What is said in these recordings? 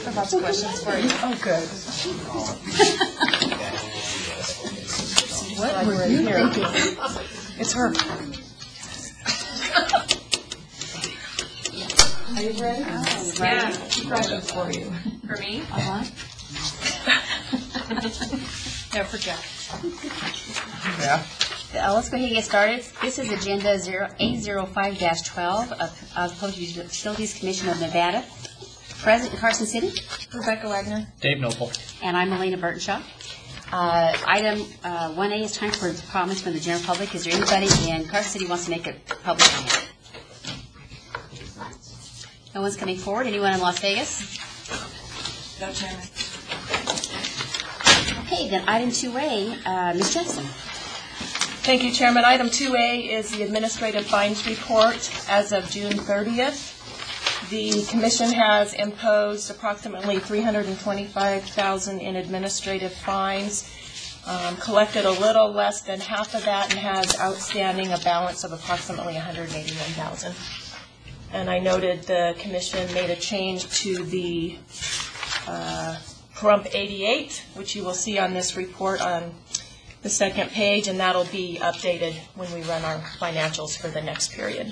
have lots of questions for you. Oh, good. What were you thinking? It's her. Are you ready? Yeah. Questions for you. For me? No, for Jeff. Yeah. Let's go ahead and get started. This is Agenda 805-12 of Public Utilities Commission of Nevada. President Carson City. Rebecca Wagner. Dave Noble. And I'm Elena Burtenshaw. Item 1A is time for comments from the general public. Is there anybody in Carson City who wants to make a public comment? No one's coming forward. Anyone in Las Vegas? No, Chairman. Okay, then item 2A, Ms. Jackson. Thank you, Chairman. Item 2A is the administrative fines report as of June 30th. The Commission has imposed approximately $325,000 in administrative fines, collected a little less than half of that, and has outstanding a balance of approximately $181,000. And I noted the Commission made a change to the Prump 88, which you will see on this report on the second page, and that'll be updated when we run our financials for the next period.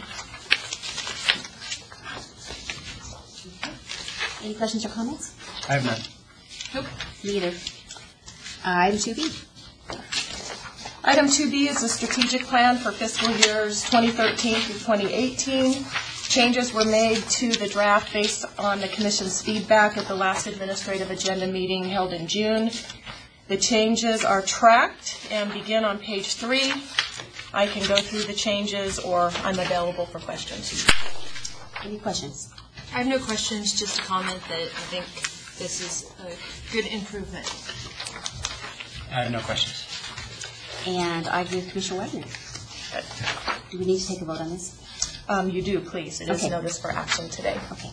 Any questions or comments? I have none. Nope. Neither. Item 2B. Item 2B is the strategic plan for fiscal years 2013 through 2018. Changes were made to the draft based on the Commission's feedback at the last administrative agenda meeting held in June. The changes are tracked and begin on page 3. I can go through the changes, or I'm available for questions. Any questions? I have no questions, just a comment that I think this is a good improvement. I have no questions. And I agree with Commissioner Wagner. Do we need to take a vote on this? You do, please. It is Okay. notice for action today. Okay.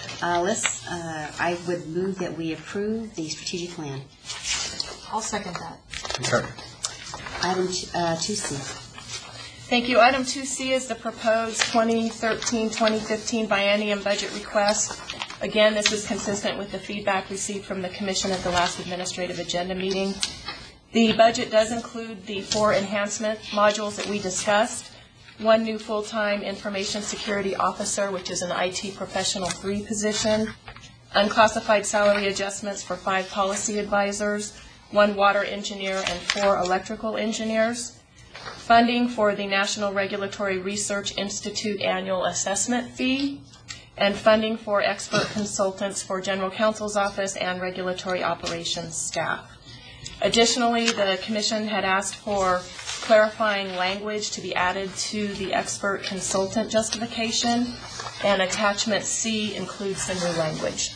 I would move that we approve the strategic plan. I'll second that. Concur. Item 2C. Thank you. Item 2C is the proposed 2013-2015 biennium budget request. Again, this is consistent with the feedback received from the Commission at the last administrative agenda meeting. The budget does include the 4 enhancement modules that we discussed. 1 new full-time information security officer, which is an IT professional 3 position. Unclassified salary adjustments for 5 policy advisors, 1 water engineer, and 4 electrical engineers. Funding for the National Regulatory Research Institute annual assessment fee, and funding for expert consultants for General Counsel's Office and regulatory operations staff. Additionally, the Commission had asked for clarifying language to be added to the expert consultant justification, and attachment C includes the new language.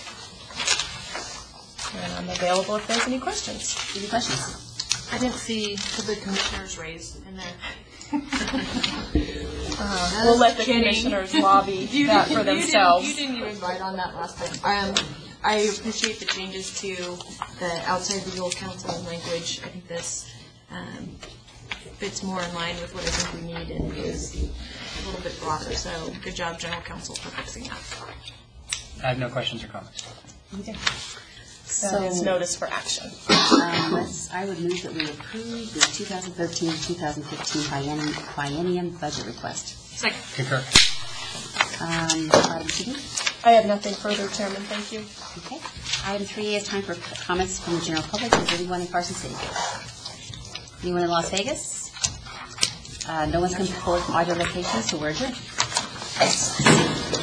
And I'm available if there's any questions. Any questions? I didn't see the commissioners raised in there. We'll let the commissioners lobby that for themselves. You didn't even write on that last time. I appreciate the changes to the outside legal counsel language. I think this fits more in line with what I think we need and is a little bit broader. So good job, General Counsel, for fixing that. I have no questions or comments. Okay. That is notice for action. I would move that we approve the 2013-2015 biennium budget request. Second. Concur. Item 2B. I have nothing further, Chairman. Thank you. Okay. Item 3A is time for comments from the general public. Is there anyone in Carson City? Anyone in Las Vegas? No one's come forward from either location, so we're adjourned.